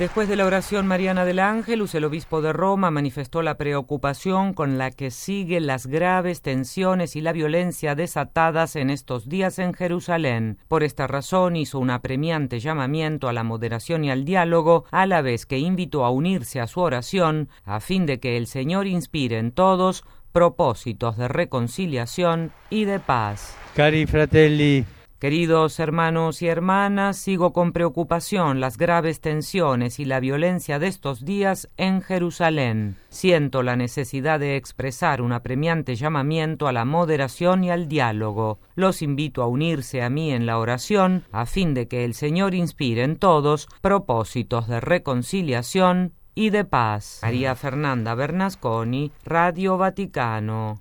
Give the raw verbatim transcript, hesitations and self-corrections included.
Después de la oración mariana del Ángelus, el obispo de Roma manifestó la preocupación con la que siguen las graves tensiones y la violencia desatadas en estos días en Jerusalén. Por esta razón hizo un apremiante llamamiento a la moderación y al diálogo, a la vez que invitó a unirse a su oración, a fin de que el Señor inspire en todos propósitos de reconciliación y de paz. Cari fratelli, Queridos hermanos y hermanas, sigo con preocupación las graves tensiones y la violencia de estos días en Jerusalén. Siento la necesidad de expresar un apremiante llamamiento a la moderación y al diálogo. Los invito a unirse a mí en la oración, a fin de que el Señor inspire en todos propósitos de reconciliación y de paz. María Fernanda Bernasconi, Radio Vaticano.